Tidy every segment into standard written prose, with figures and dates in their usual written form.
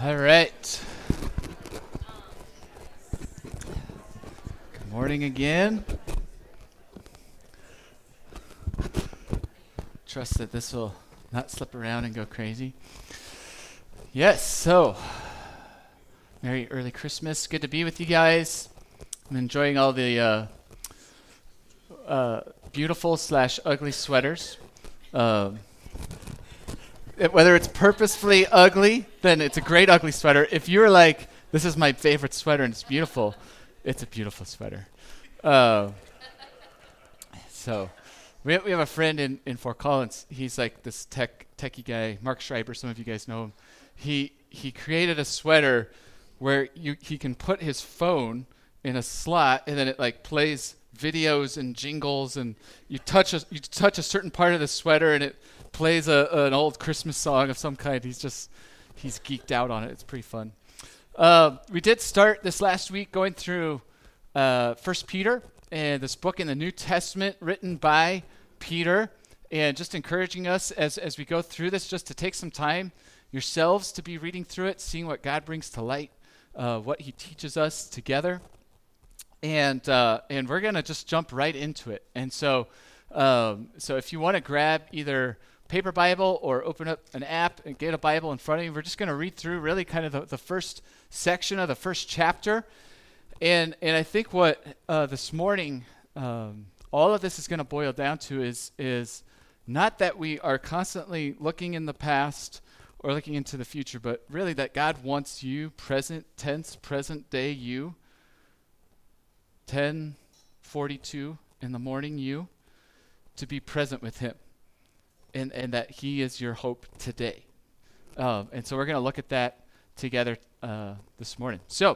All right. Good morning again. Trust that this will not slip around and go crazy. Yes, so Merry early Christmas. Good to be with you guys. I'm enjoying all the beautiful / ugly sweaters. Whether it's purposefully ugly, then it's a great ugly sweater. If you're like, this is my favorite sweater and it's beautiful, it's a beautiful sweater. So we have a friend in Fort Collins. He's like this techie guy, Mark Schreiber. Some of you guys know him. He created a sweater where he can put his phone in a slot and then it like plays videos and jingles, and you touch a certain part of the sweater and it plays an old Christmas song of some kind. He's geeked out on it. It's pretty fun. We did start this last week going through 1 Peter, and this book in the New Testament written by Peter, and just encouraging us as we go through this just to take some time yourselves to be reading through it, seeing what God brings to light, what he teaches us together. And we're going to just jump right into it. And so if you want to grab either paper Bible or open up an app and get a Bible in front of you, we're just going to read through really kind of the first section of the first chapter. And I think what this morning all of this is going to boil down to is not that we are constantly looking in the past or looking into the future, but really that God wants you, present tense, present day you, 10:42 in the morning you, to be present with him, and that he is your hope today. And so we're going to look at that together this morning. So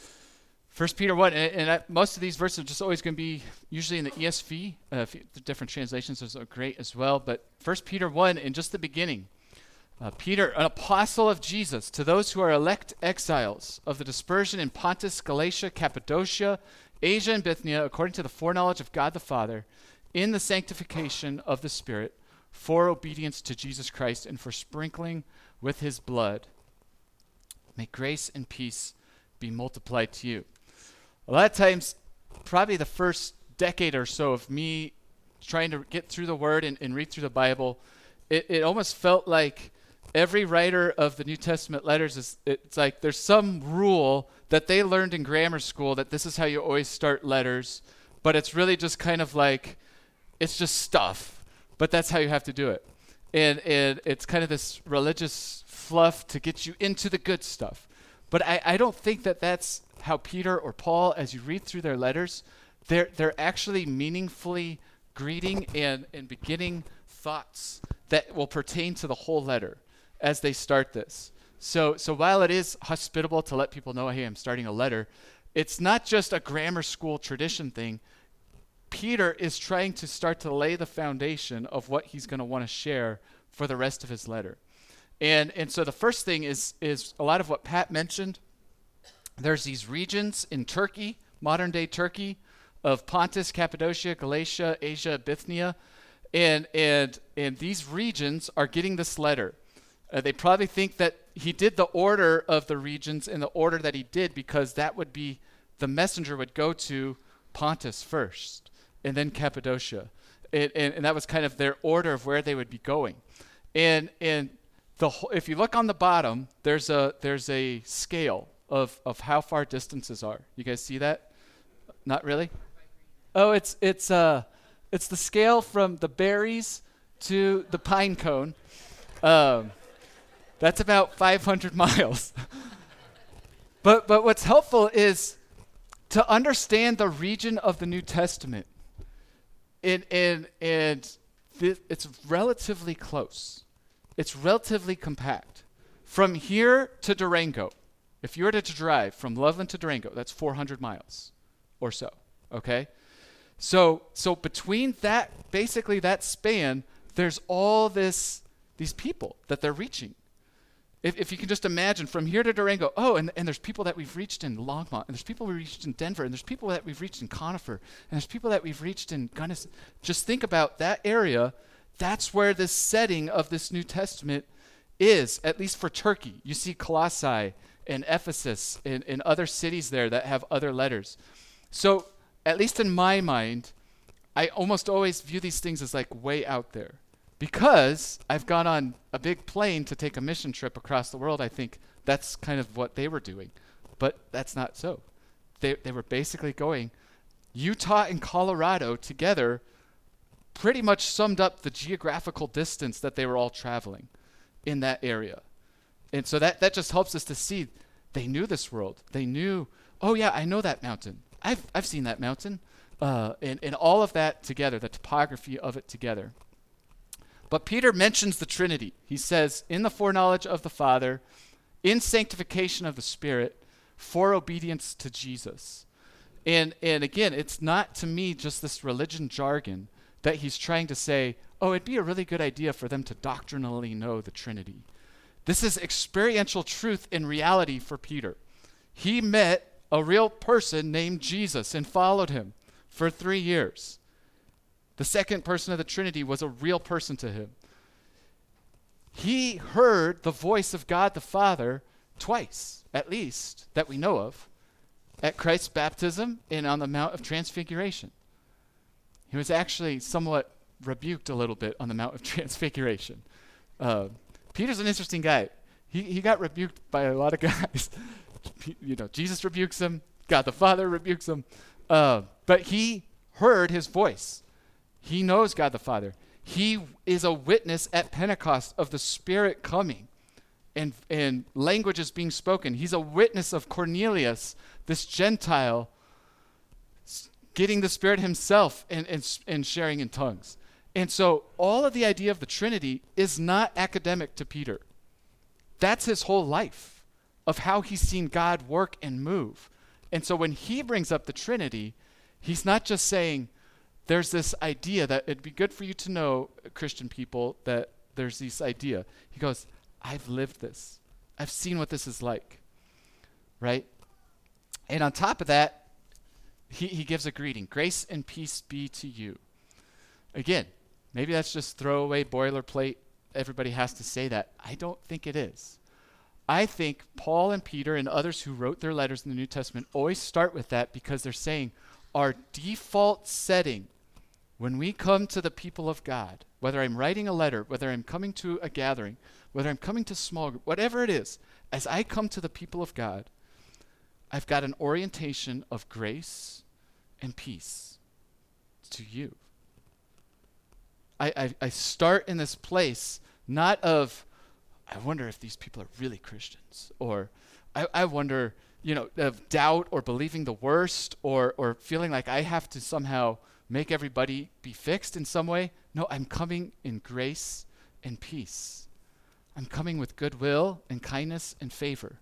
1 Peter 1, and most of these verses are just always going to be usually in the ESV. The different translations are great as well. But 1 Peter 1, in just the beginning, Peter, an apostle of Jesus, to those who are elect exiles of the dispersion in Pontus, Galatia, Cappadocia, Asia, and Bithynia, according to the foreknowledge of God the Father, in the sanctification of the Spirit, for obedience to Jesus Christ and for sprinkling with his blood. May grace and peace be multiplied to you. A lot of times, probably the first decade or so of me trying to get through the Word and read through the Bible, it almost felt like every writer of the New Testament letters, it's like there's some rule that they learned in grammar school that this is how you always start letters, but it's really just kind of like, it's just stuff, but that's how you have to do it. And it's kind of this religious fluff to get you into the good stuff. But I don't think that that's how Peter or Paul, as you read through their letters, they're actually meaningfully greeting and beginning thoughts that will pertain to the whole letter as they start this. So while it is hospitable to let people know, hey, I'm starting a letter, it's not just a grammar school tradition thing. Peter is trying to start to lay the foundation of what he's going to want to share for the rest of his letter. And so the first thing is a lot of what Pat mentioned. There's these regions in Turkey, modern-day Turkey, of Pontus, Cappadocia, Galatia, Asia, Bithynia, and these regions are getting this letter. They probably think that he did the order of the regions in the order that he did because that would be, the messenger would go to Pontus first and then Cappadocia. And that was kind of their order of where they would be going. And if you look on the bottom, there's a scale of how far distances are. You guys see that? Not really? Oh, it's the scale from the berries to the pine cone. That's about 500 miles. But what's helpful is to understand the region of the New Testament. And it's relatively close. It's relatively compact. From here to Durango, if you were to drive from Loveland to Durango, that's 400 miles or so, okay? So between that, basically that span, there's all these people that they're reaching. If you can just imagine from here to Durango, and there's people that we've reached in Longmont, and there's people we reached in Denver, and there's people that we've reached in Conifer, and there's people that we've reached in Gunnison. Just think about that area. That's where this setting of this New Testament is, at least for Turkey. You see Colossae and Ephesus and other cities there that have other letters. So at least in my mind, I almost always view these things as like way out there. Because I've gone on a big plane to take a mission trip across the world, I think that's kind of what they were doing. But that's not so. They were basically going, Utah and Colorado together pretty much summed up the geographical distance that they were all traveling in that area. And so that just helps us to see they knew this world. They knew, oh yeah, I know that mountain. I've seen that mountain. And all of that together, the topography of it together. But Peter mentions the Trinity. He says, in the foreknowledge of the Father, in sanctification of the Spirit, for obedience to Jesus. And again, it's not to me just this religion jargon that he's trying to say, oh, it'd be a really good idea for them to doctrinally know the Trinity. This is experiential truth in reality for Peter. He met a real person named Jesus and followed him for 3 years. The second person of the Trinity was a real person to him. He heard the voice of God the Father twice, at least, that we know of, at Christ's baptism and on the Mount of Transfiguration. He was actually somewhat rebuked a little bit on the Mount of Transfiguration. Peter's an interesting guy. He got rebuked by a lot of guys. Jesus rebukes him. God the Father rebukes him. But he heard his voice. He knows God the Father. He is a witness at Pentecost of the Spirit coming and languages being spoken. He's a witness of Cornelius, this Gentile, getting the Spirit himself and sharing in tongues. And so all of the idea of the Trinity is not academic to Peter. That's his whole life of how he's seen God work and move. And so when he brings up the Trinity, he's not just saying, there's this idea that it'd be good for you to know, Christian people, that there's this idea. He goes, I've lived this. I've seen what this is like, right? And on top of that, he gives a greeting. Grace and peace be to you. Again, maybe that's just throwaway boilerplate. Everybody has to say that. I don't think it is. I think Paul and Peter and others who wrote their letters in the New Testament always start with that because they're saying our default setting when we come to the people of God, whether I'm writing a letter, whether I'm coming to a gathering, whether I'm coming to small group, whatever it is, as I come to the people of God, I've got an orientation of grace and peace to you. I start in this place, not of, I wonder if these people are really Christians, or I wonder, of doubt or believing the worst or feeling like I have to somehow make everybody be fixed in some way. No, I'm coming in grace and peace. I'm coming with goodwill and kindness and favor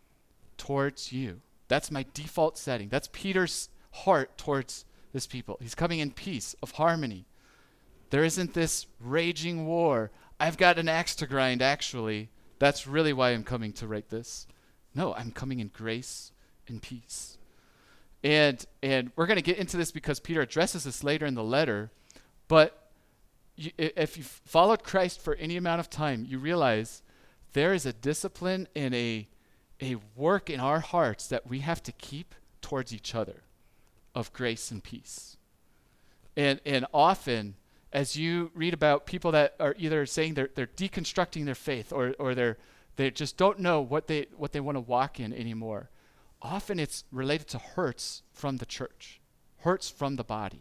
towards you. That's my default setting. That's Peter's heart towards this people. He's coming in peace, of harmony. There isn't this raging war. I've got an axe to grind, actually. That's really why I'm coming to write this. No, I'm coming in grace and peace. And we're going to get into this because Peter addresses this later in the letter. But if you've followed Christ for any amount of time, you realize there is a discipline and a work in our hearts that we have to keep towards each other of grace and peace. And often, as you read about people that are either saying they're deconstructing their faith or they just don't know what they want to walk in anymore, often it's related to hurts from the church, hurts from the body.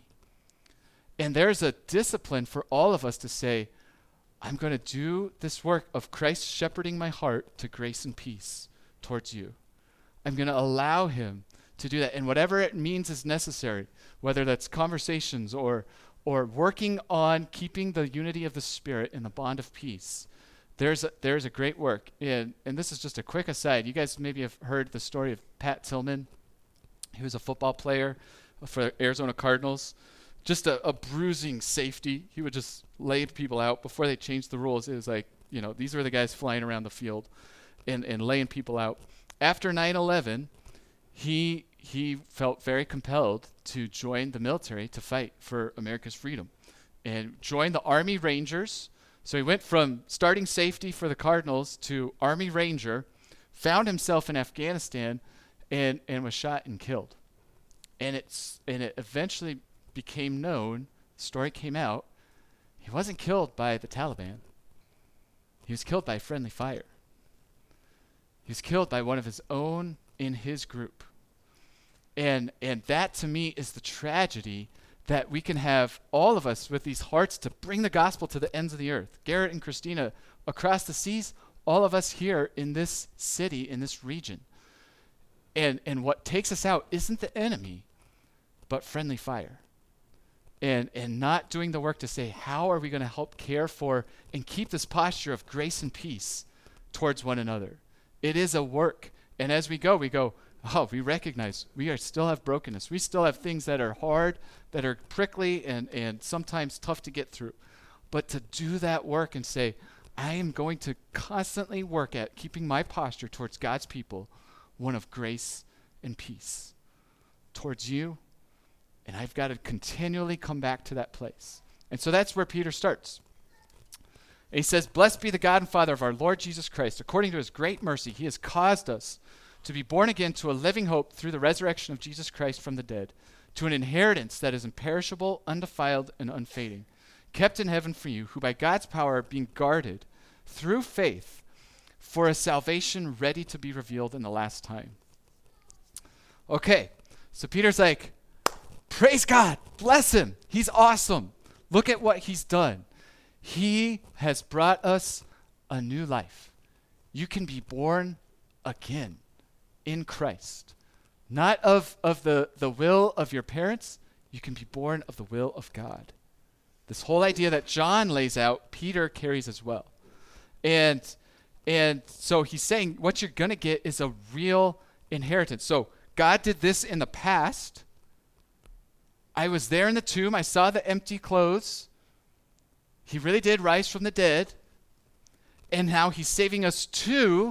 And there's a discipline for all of us to say, I'm going to do this work of Christ shepherding my heart to grace and peace towards you. I'm going to allow him to do that. And whatever it means is necessary, whether that's conversations or working on keeping the unity of the Spirit in the bond of peace. There's a great work. And this is just a quick aside. You guys maybe have heard the story of Pat Tillman. He was a football player for Arizona Cardinals. Just a bruising safety. He would just lay people out. Before they changed the rules, it was like, these were the guys flying around the field and laying people out. After 9/11, he felt very compelled to join the military to fight for America's freedom and joined the Army Rangers So he went from starting safety for the Cardinals to Army Ranger, found himself in Afghanistan, and was shot and killed. And it eventually became known, the story came out, he wasn't killed by the Taliban. He was killed by friendly fire. He was killed by one of his own in his group. And that to me is the tragedy, that we can have all of us with these hearts to bring the gospel to the ends of the earth. Garrett and Christina across the seas, all of us here in this city, in this region. And what takes us out isn't the enemy, but friendly fire. And not doing the work to say, how are we going to help care for and keep this posture of grace and peace towards one another? It is a work. And as we go, we recognize we still have brokenness. We still have things that are hard, that are prickly and sometimes tough to get through. But to do that work and say, I am going to constantly work at keeping my posture towards God's people one of grace and peace towards you. And I've got to continually come back to that place. And so that's where Peter starts. And he says, blessed be the God and Father of our Lord Jesus Christ. According to his great mercy, he has caused us to be born again to a living hope through the resurrection of Jesus Christ from the dead, to an inheritance that is imperishable, undefiled, and unfading, kept in heaven for you, who by God's power are being guarded through faith for a salvation ready to be revealed in the last time. Okay, so Peter's like, praise God, bless him, he's awesome. Look at what he's done. He has brought us a new life. You can be born again in Christ. Not of the will of your parents, you can be born of the will of God. This whole idea that John lays out, Peter carries as well. And so he's saying what you're going to get is a real inheritance. So God did this in the past. I was there in the tomb. I saw the empty clothes. He really did rise from the dead. And now he's saving us to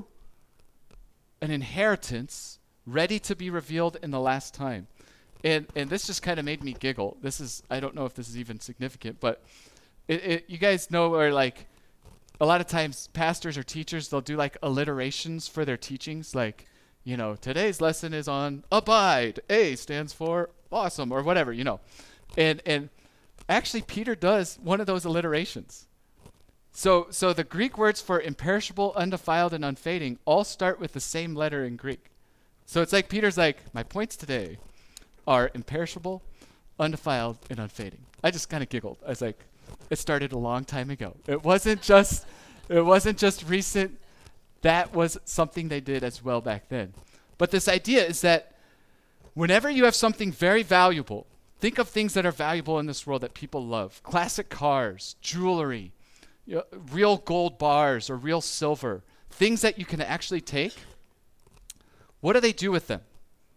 an inheritance ready to be revealed in the last time. And this just kind of made me giggle. I don't know if this is even significant, but you guys know where, like, a lot of times pastors or teachers, they'll do like alliterations for their teachings. Like, today's lesson is on abide. A stands for awesome or whatever, And actually Peter does one of those alliterations. So the Greek words for imperishable, undefiled, and unfading all start with the same letter in Greek. So it's like Peter's like, my points today are imperishable, undefiled, and unfading. I just kind of giggled. I was like, it started a long time ago. It wasn't just recent. That was something they did as well back then. But this idea is that whenever you have something very valuable, think of things that are valuable in this world that people love. Classic cars, jewelry, real gold bars or real silver, things that you can actually take. What do they do with them?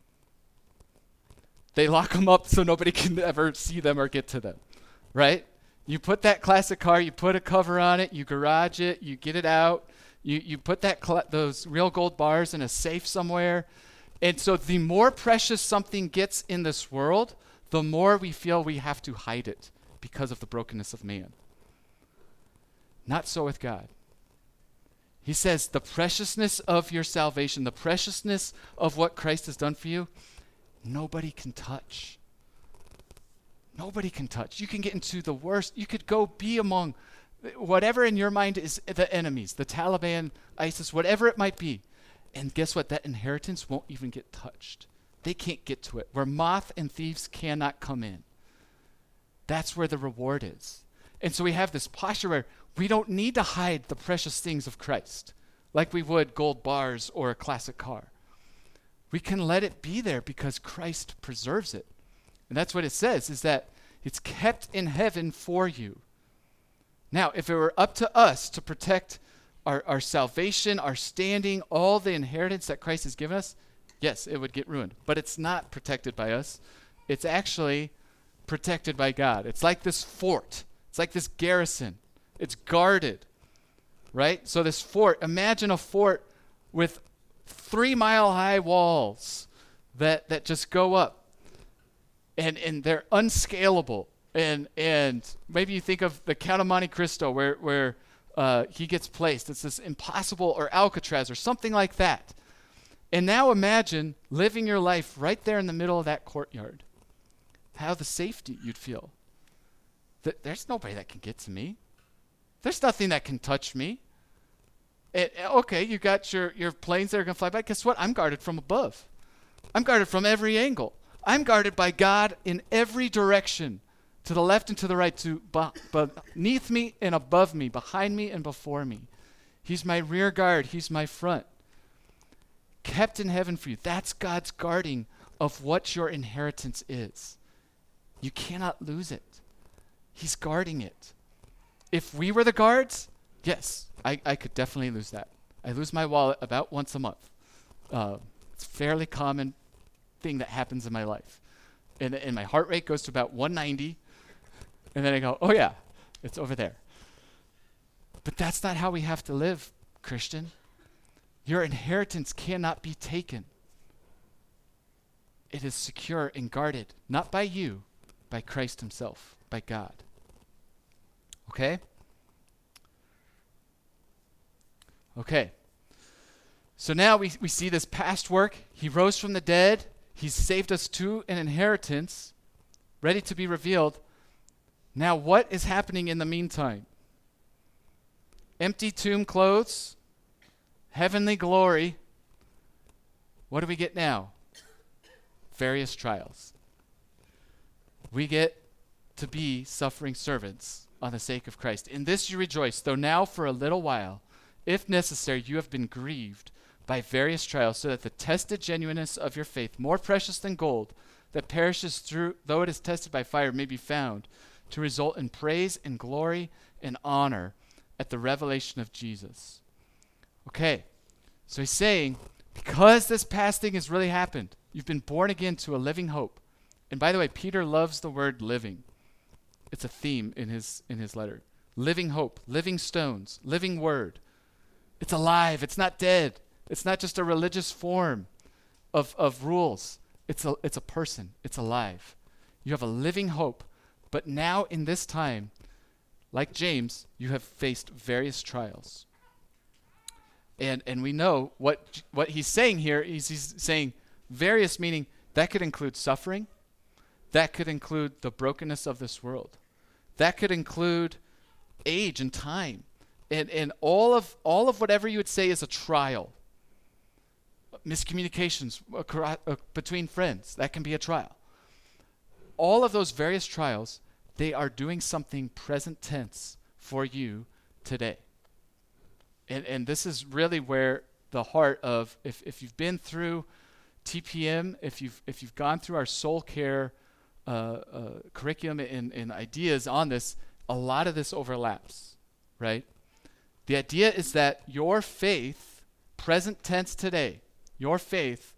They lock them up so nobody can ever see them or get to them, right? You put that classic car, you put a cover on it, you garage it, you get it out, you put those real gold bars in a safe somewhere. And so the more precious something gets in this world, the more we feel we have to hide it because of the brokenness of man. Not so with God. He says the preciousness of your salvation, the preciousness of what Christ has done for you, nobody can touch. Nobody can touch. You can get into the worst. You could go be among whatever in your mind is the enemies, the Taliban, ISIS, whatever it might be. And guess what? That inheritance won't even get touched. They can't get to it. Where moth and thieves cannot come in. That's where the reward is. And so we have this posture where we don't need to hide the precious things of Christ like we would gold bars or a classic car. We can let it be there because Christ preserves it. And that's what it says, is that it's kept in heaven for you. Now, if it were up to us to protect our salvation, our standing, all the inheritance that Christ has given us, yes, it would get ruined. But it's not protected by us. It's actually protected by God. It's like this fort. It's like this garrison. It's guarded, right? So this fort, imagine a fort with 3-mile-high walls that just go up. And they're unscalable. And maybe you think of the Count of Monte Cristo where he gets placed. It's this impossible, or Alcatraz or something like that. And now imagine living your life right there in the middle of that courtyard. How the safety you'd feel. There's nobody that can get to me. There's nothing that can touch me. Okay, you got your planes that are going to fly by. Guess what? I'm guarded from above. I'm guarded from every angle. I'm guarded by God in every direction, to the left and to the right, to beneath me and above me, behind me and before me. He's my rear guard. He's my front. Kept in heaven for you. That's God's guarding of what your inheritance is. You cannot lose it. He's guarding it. If we were the guards, yes, I could definitely lose that. I lose my wallet about once a month. It's a fairly common thing that happens in my life. And my heart rate goes to about 190, and then I go, oh yeah, it's over there. But that's not how we have to live, Christian. Your inheritance cannot be taken. It is secure and guarded, not by you, by Christ himself, by God. Okay? Okay. So now we see this past work. He rose from the dead. He's saved us to an inheritance, ready to be revealed. Now what is happening in the meantime? Empty tomb clothes, heavenly glory. What do we get now? Various trials. We get to be suffering servants on the sake of Christ. In this you rejoice, though now for a little while, if necessary, you have been grieved by various trials, so that the tested genuineness of your faith, more precious than gold, that perishes through, though it is tested by fire, may be found to result in praise and glory and honor at the revelation of Jesus. Okay, so he's saying, because this past thing has really happened, you've been born again to a living hope. And by the way, Peter loves the word living. It's a theme in his letter. Living hope, living stones, living word. It's alive. It's not dead. It's not just a religious form of rules. It's a person. It's alive. You have a living hope. But now in this time, like James, you have faced various trials. And we know what he's saying here is he's saying various, meaning that could include suffering. That could include the brokenness of this world. That could include age and time. And all of whatever you would say is a trial. Miscommunications between friends, that can be a trial. All of those various trials, they are doing something present tense for you today. And this is really where the heart of, if you've been through TPM, if you've gone through our soul care curriculum and ideas on this, a lot of this overlaps, right? The idea is that your faith, present tense today, your faith,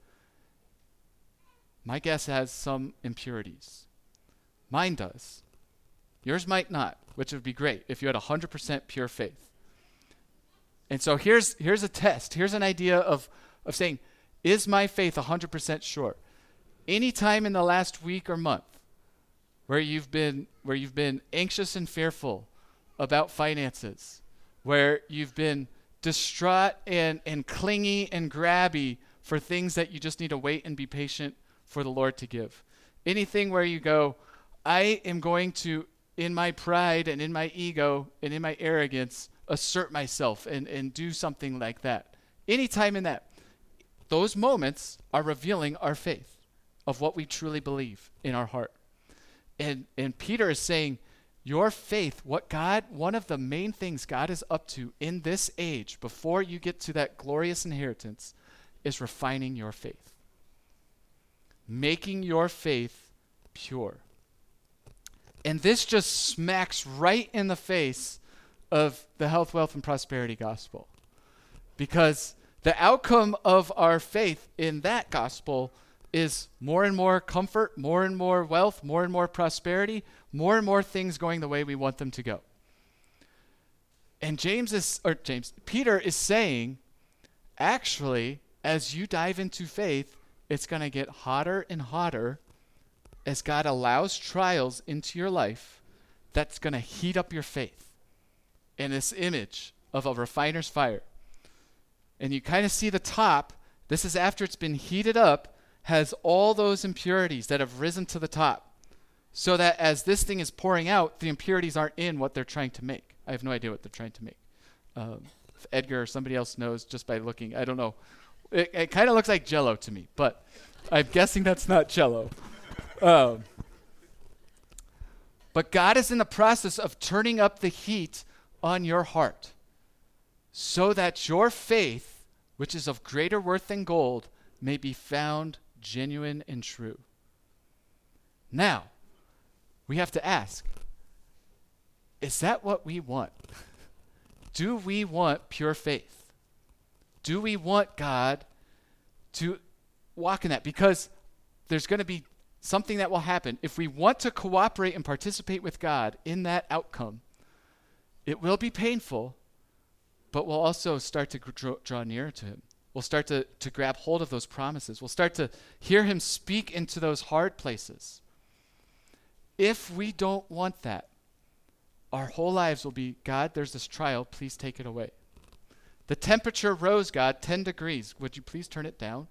my guess has some impurities. Mine does. Yours might not, which would be great if you had 100% pure faith. And so here's a test. Here's an idea of saying, is my faith 100% sure? Any time in the last week or month where you've been anxious and fearful about finances, where you've been distraught and clingy and grabby for things that you just need to wait and be patient for the Lord to give. Anything where you go, I am going to, in my pride and in my ego and in my arrogance, assert myself and do something like that. Anytime in that, those moments are revealing our faith of what we truly believe in our heart. And Peter is saying, your faith, one of the main things God is up to in this age, before you get to that glorious inheritance, is refining your faith. Making your faith pure. And this just smacks right in the face of the health, wealth, and prosperity gospel. Because the outcome of our faith in that gospel is more and more comfort, more and more wealth, more and more prosperity, more and more things going the way we want them to go. And Peter is saying, actually, as you dive into faith, it's going to get hotter and hotter as God allows trials into your life that's going to heat up your faith. and this image of a refiner's fire. And you kind of see the top. This is after it's been heated up, has all those impurities that have risen to the top, so that as this thing is pouring out, the impurities aren't in what they're trying to make. I have no idea what they're trying to make. If Edgar or somebody else knows just by looking, I don't know. It kind of looks like Jell-O to me, but I'm guessing that's not Jell-O. But God is in the process of turning up the heat on your heart so that your faith, which is of greater worth than gold, may be found genuine and true. Now, we have to ask, is that what we want? Do we want pure faith? Do we want God to walk in that? Because there's going to be something that will happen. If we want to cooperate and participate with God in that outcome, it will be painful, but we'll also start to draw nearer to him. We'll start to grab hold of those promises. We'll start to hear him speak into those hard places. If we don't want that, our whole lives will be, God, there's this trial, please take it away. The temperature rose, God, 10 degrees. Would you please turn it down?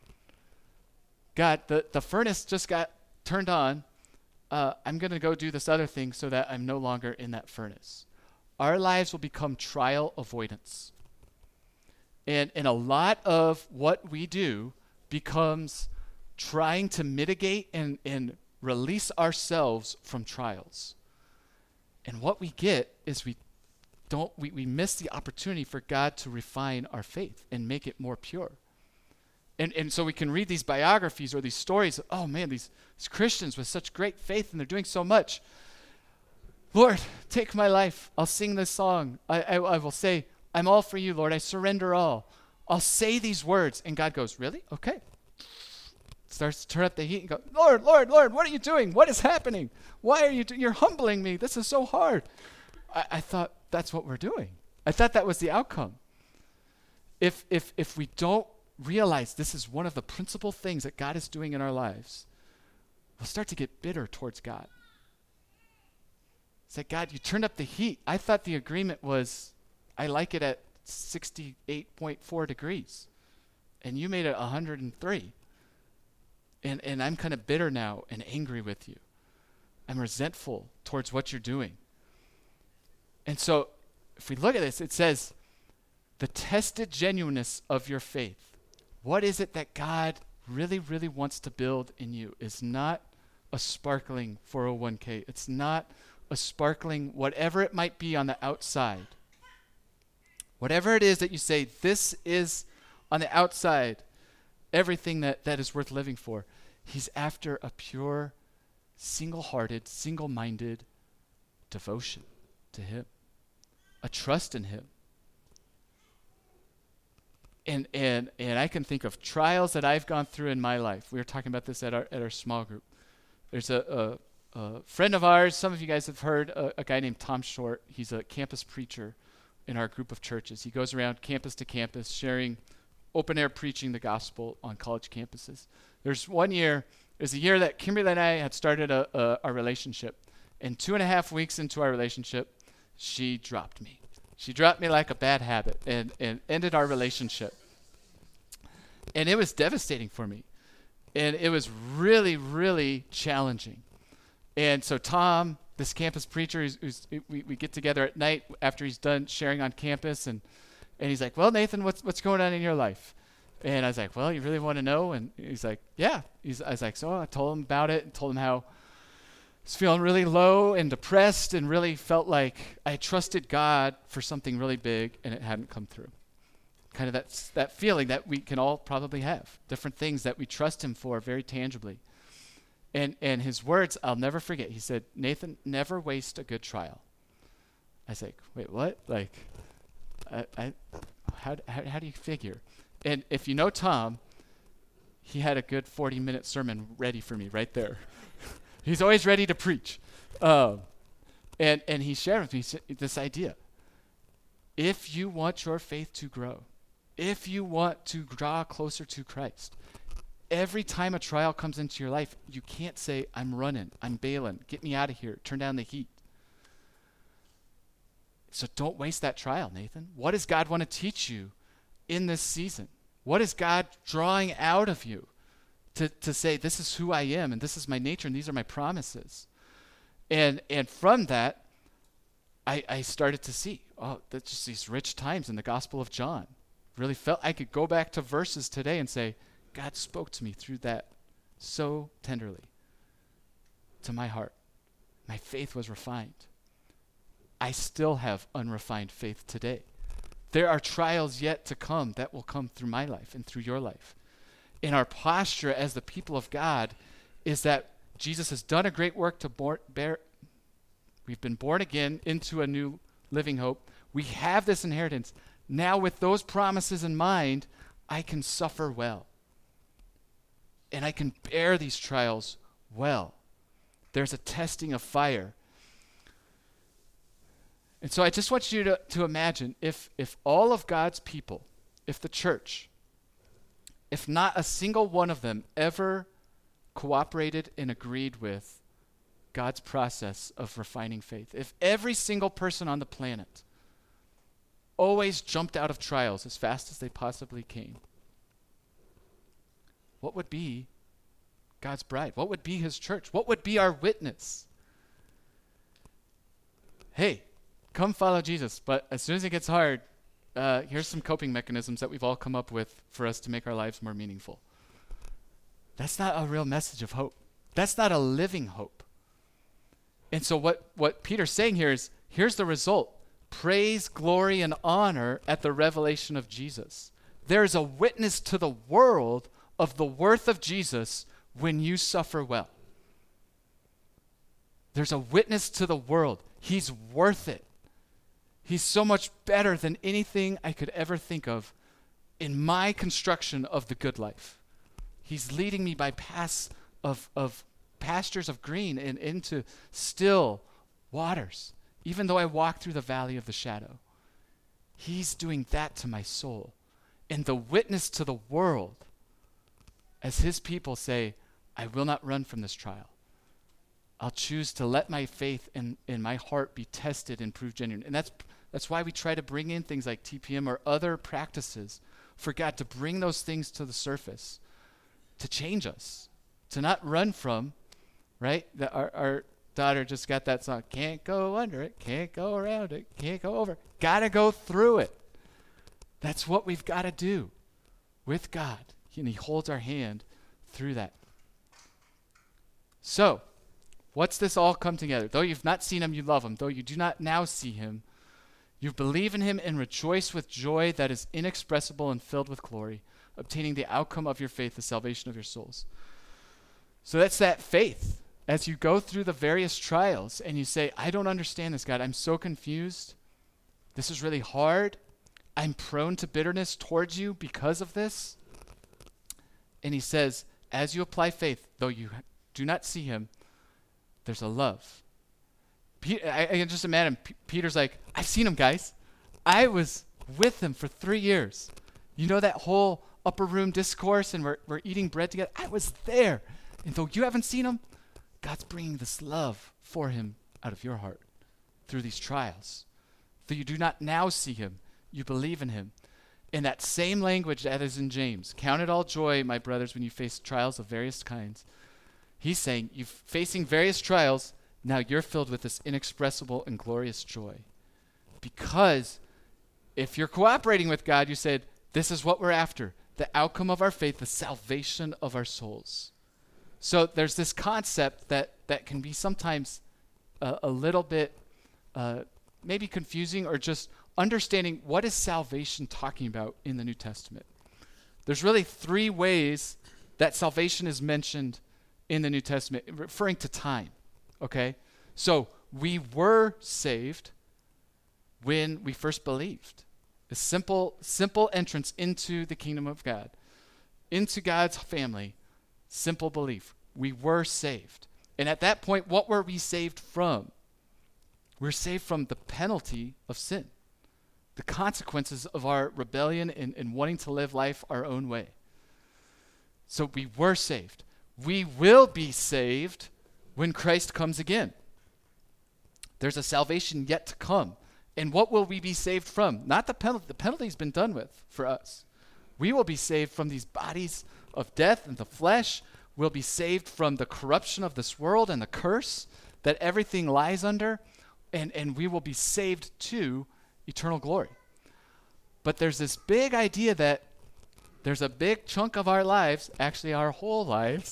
God, the furnace just got turned on. I'm going to go do this other thing so that I'm no longer in that furnace. Our lives will become trial avoidance. And a lot of what we do becomes trying to mitigate and release ourselves from trials. And what we get is we miss the opportunity for God to refine our faith and make it more pure. And so we can read these biographies or these stories of, oh man, these Christians with such great faith and they're doing so much. Lord, take my life. I'll sing this song. I will say, I'm all for you, Lord. I surrender all. I'll say these words. And God goes, really? Okay. Starts to turn up the heat and go, Lord, Lord, Lord, what are you doing? What is happening? Why are you you're humbling me? This is so hard. I thought that's what we're doing. I thought that was the outcome. If we don't realize this is one of the principal things that God is doing in our lives, we'll start to get bitter towards God. It's like, God, you turned up the heat. I thought the agreement was, I like it at 68.4 degrees. And you made it 103. And I'm kind of bitter now and angry with you. I'm resentful towards what you're doing. And so if we look at this, it says, the tested genuineness of your faith. What is it that God really, really wants to build in you? Is not a sparkling 401k. It's not a sparkling whatever it might be on the outside. Whatever it is that you say, this is on the outside, everything that is worth living for. He's after a pure, single-hearted, single-minded devotion to him, a trust in him. And I can think of trials that I've gone through in my life. We were talking about this at our small group. There's a friend of ours, some of you guys have heard, a guy named Tom Short. He's a campus preacher in our group of churches. He goes around campus to campus sharing open-air preaching the gospel on college campuses. There's a year that Kimberly and I had started a relationship. And 2.5 weeks into our relationship, she dropped me. She dropped me like a bad habit and ended our relationship. And it was devastating for me. And it was really, really challenging. And so Tom, this campus preacher, we get together at night after he's done sharing on campus, and he's like, well, Nathan, what's going on in your life? And I was like, well, you really want to know? And he's like, yeah. I was like, so I told him about it and told him how I was feeling really low and depressed and really felt like I trusted God for something really big and it hadn't come through. Kind of that feeling that we can all probably have, different things that we trust him for very tangibly. And his words, I'll never forget. He said, Nathan, never waste a good trial. I was like, wait, what? Like, how do you figure? And if you know Tom, he had a good 40-minute sermon ready for me right there. He's always ready to preach. And he shared with me this idea. If you want your faith to grow, if you want to draw closer to Christ, every time a trial comes into your life, you can't say, I'm running, I'm bailing, get me out of here, turn down the heat. So don't waste that trial, Nathan. What does God want to teach you in this season? What is God drawing out of you to say, this is who I am, and this is my nature, and these are my promises? And from that, I started to see, that's just these rich times in the Gospel of John. Really felt I could go back to verses today and say, God spoke to me through that so tenderly to my heart. My faith was refined. I still have unrefined faith today. There are trials yet to come that will come through my life and through your life. And our posture as the people of God is that Jesus has done a great work to we've been born again into a new living hope. We have this inheritance. Now with those promises in mind, I can suffer well. And I can bear these trials well. There's a testing of fire. And so I just want you to imagine if all of God's people, if the church, if not a single one of them ever cooperated and agreed with God's process of refining faith, if every single person on the planet always jumped out of trials as fast as they possibly came, what would be God's bride? What would be his church? What would be our witness? Hey, come follow Jesus, but as soon as it gets hard, here's some coping mechanisms that we've all come up with for us to make our lives more meaningful. That's not a real message of hope. That's not a living hope. And so what Peter's saying here is, here's the result. Praise, glory, and honor at the revelation of Jesus. There is a witness to the world of the worth of Jesus when you suffer well. There's a witness to the world. He's worth it. He's so much better than anything I could ever think of in my construction of the good life. He's leading me by paths of pastures of green and into still waters, even though I walk through the valley of the shadow. He's doing that to my soul. And the witness to the world, as his people say, I will not run from this trial. I'll choose to let my faith and my heart be tested and proved genuine. And that's why we try to bring in things like TPM or other practices for God to bring those things to the surface, to change us, to not run from, right? Our daughter just got that song, can't go under it, can't go around it, can't go over. Gotta go through it. That's what we've got to do with God. And he holds our hand through that. So, what's this all come together? Though you've not seen him, you love him. Though you do not now see him, you believe in him and rejoice with joy that is inexpressible and filled with glory, obtaining the outcome of your faith, the salvation of your souls. So that's that faith. As you go through the various trials and you say, I don't understand this, God. I'm so confused. This is really hard. I'm prone to bitterness towards you because of this. And he says, as you apply faith, though you do not see him, there's a love. I can just imagine Peter's like, I've seen him, guys. I was with him for 3 years. You know that whole upper room discourse and we're eating bread together? I was there. And though you haven't seen him, God's bringing this love for him out of your heart through these trials. Though you do not now see him, you believe in him. In that same language that is in James, count it all joy, my brothers, when you face trials of various kinds. He's saying, you're facing various trials, now you're filled with this inexpressible and glorious joy. Because if you're cooperating with God, you said, this is what we're after, the outcome of our faith, the salvation of our souls. So there's this concept that can be sometimes a little bit maybe confusing, or just understanding what is salvation talking about in the New Testament. There's really 3 ways that salvation is mentioned in the New Testament, referring to time, okay? So we were saved when we first believed. A simple entrance into the kingdom of God, into God's family, simple belief. We were saved. And at that point, what were we saved from? We're saved from the penalty of sin, the consequences of our rebellion and wanting to live life our own way. So we were saved. We will be saved when Christ comes again. There's a salvation yet to come. And what will we be saved from? Not the penalty. The penalty's been done with for us. We will be saved from these bodies of death and the flesh. We'll be saved from the corruption of this world and the curse that everything lies under. And we will be saved to eternal glory. But there's this big idea that there's a big chunk of our lives, actually our whole lives,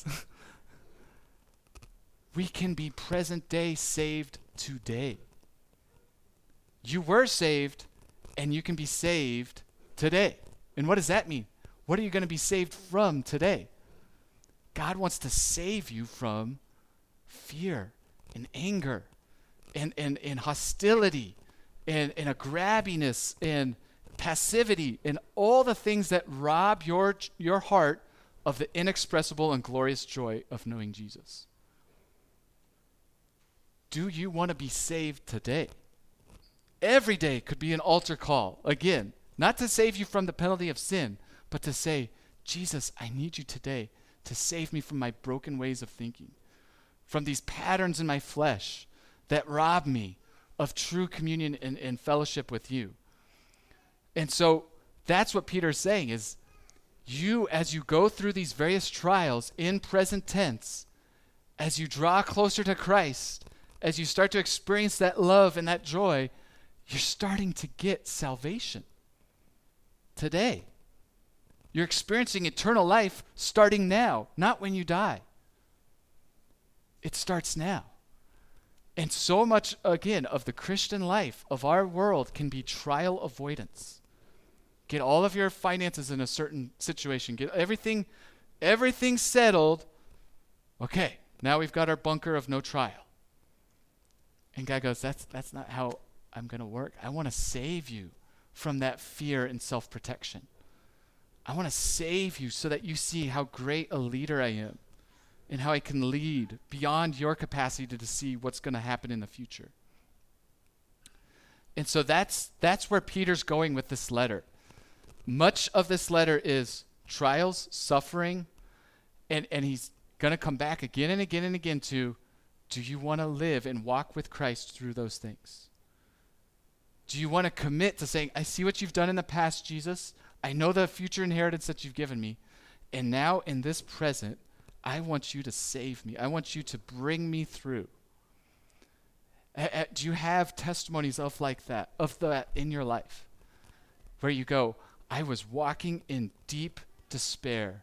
we can be present day saved today. You were saved, and you can be saved today. And what does that mean? What are you going to be saved from today? God wants to save you from fear and anger and hostility and a grabbiness and passivity and all the things that rob your heart of the inexpressible and glorious joy of knowing Jesus. Do you want to be saved today? Every day could be an altar call. Again, not to save you from the penalty of sin, but to say, Jesus, I need you today to save me from my broken ways of thinking, from these patterns in my flesh that rob me of true communion and fellowship with you. And so that's what Peter's saying is, you, as you go through these various trials in present tense, as you draw closer to Christ, as you start to experience that love and that joy, you're starting to get salvation today. You're experiencing eternal life starting now, not when you die. It starts now. And so much, again, of the Christian life, of our world, can be trial avoidance. Get all of your finances in a certain situation. Get everything settled. Okay, now we've got our bunker of no trial. And God goes, that's not how I'm going to work. I want to save you from that fear and self-protection. I want to save you so that you see how great a leader I am and how I can lead beyond your capacity to see what's going to happen in the future. And so that's where Peter's going with this letter. Much of this letter is trials, suffering, and he's going to come back again and again and again to, do you want to live and walk with Christ through those things? Do you want to commit to saying, I see what you've done in the past, Jesus. I know the future inheritance that you've given me. And now in this present, I want you to save me. I want you to bring me through. Do you have testimonies of that in your life? Where you go, I was walking in deep despair.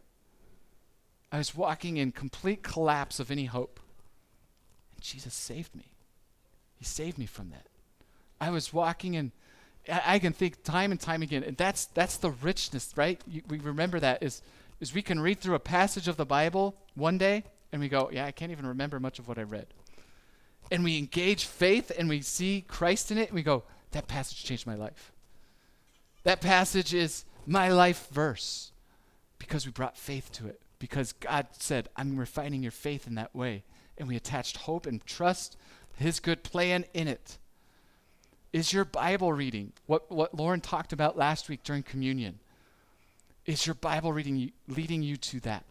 I was walking in complete collapse of any hope. And Jesus saved me. He saved me from that. I was walking in, I can think time and time again, and that's the richness, right? We remember that is we can read through a passage of the Bible one day, and we go, yeah, I can't even remember much of what I read. And we engage faith, and we see Christ in it, and we go, that passage changed my life. That passage is my life verse, because we brought faith to it, because God said, I'm refining your faith in that way, and we attached hope and trust, his good plan in it. Is your Bible reading, what Lauren talked about last week during communion, is your Bible reading leading you to that?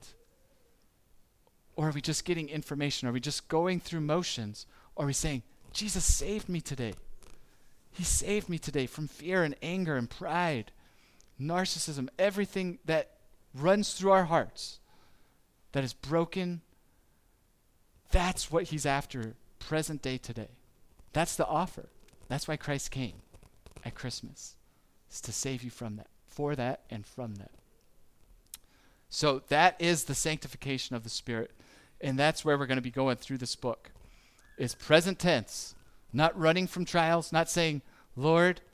Or are we just getting information? Are we just going through motions? Or are we saying, Jesus saved me today. He saved me today from fear and anger and pride, narcissism, everything that runs through our hearts that is broken. That's what he's after present day today. That's the offer. That's why Christ came at Christmas, is to save you from that, for that, and from that. So that is the sanctification of the Spirit, and that's where we're going to be going through this book. It's present tense, not running from trials, not saying, Lord,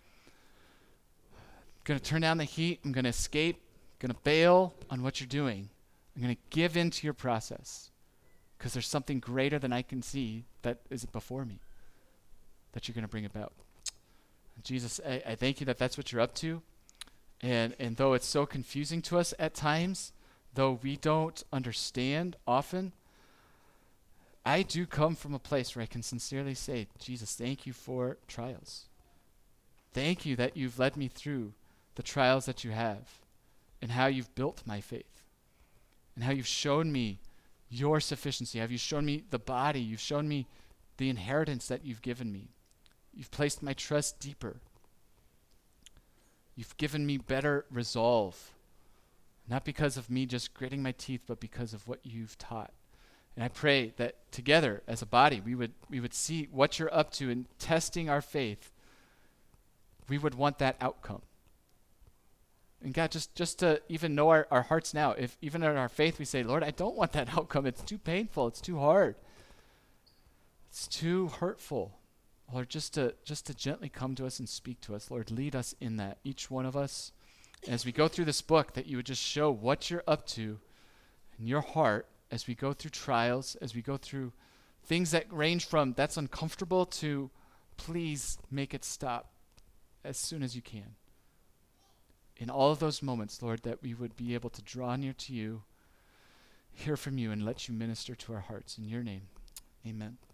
I'm going to turn down the heat, I'm going to escape, I'm going to bail on what you're doing. I'm going to give in to your process because there's something greater than I can see that is before me that you're going to bring about. Jesus, I thank you that that's what you're up to. And though it's so confusing to us at times, though we don't understand often, I do come from a place where I can sincerely say, Jesus, thank you for trials. Thank you that you've led me through the trials that you have and how you've built my faith and how you've shown me your sufficiency. Have you shown me the body? You've shown me the inheritance that you've given me. You've placed my trust deeper You've given me better resolve, not because of me just gritting my teeth, but because of what you've taught. And I pray that together as a body, we would see what you're up to in testing our faith. We would want that outcome. And God, just to even know our hearts now, if even in our faith we say, Lord, I don't want that outcome. It's too painful. It's too hard. It's too hurtful. Lord, just to gently come to us and speak to us. Lord, lead us in that, each one of us. As we go through this book, that you would just show what you're up to in your heart as we go through trials, as we go through things that range from that's uncomfortable to please make it stop as soon as you can. In all of those moments, Lord, that we would be able to draw near to you, hear from you, and let you minister to our hearts. In your name, amen.